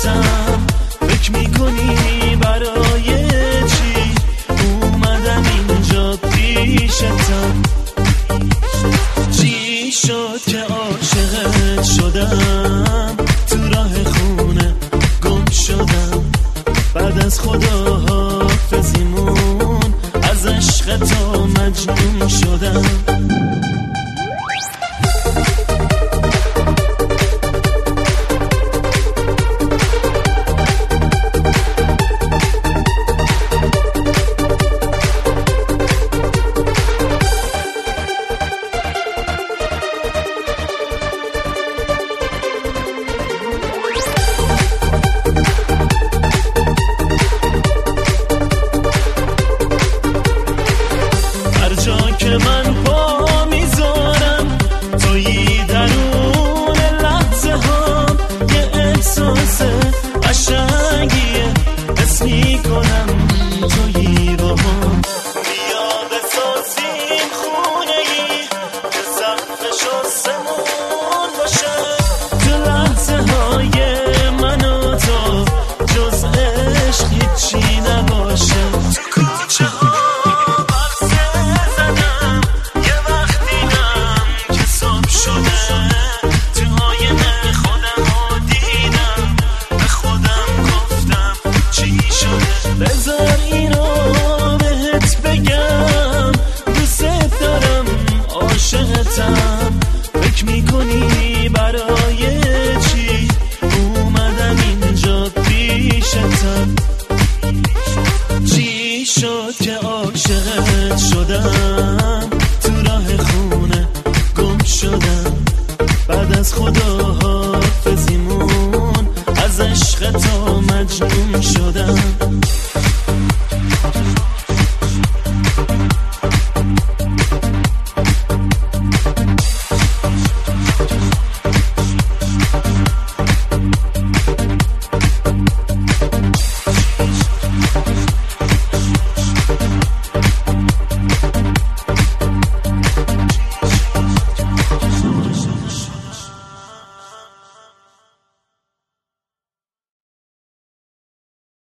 عاشقتم. فکر میکنی برای چی اومدم اینجا پیشتم؟ چی شد که عاشقت شدم؟ تو راه خونه گم شدم. بعد از خدا حافظیمون از عشق تو مجنون شدم. که من پا میذارم تویی درون لحظه ها، یه احساس قشنگیه حس میکنم تویی با هم. بیا بسازیم خونه ای که سقفش آسمون باشه، تو لحظه های من و تو جز عشق هیچی نباشه. تو کوچه ها بذار اینو بهت بگم، دوست دارم عاشقتم. فکر میکنی برای چی اومدم اینجا پیشتم؟ چی شد که عاشقت شدم؟ تو راه خونه گم شدم. بعد از خدا حافظیمون از عشق تو مجنون شدم.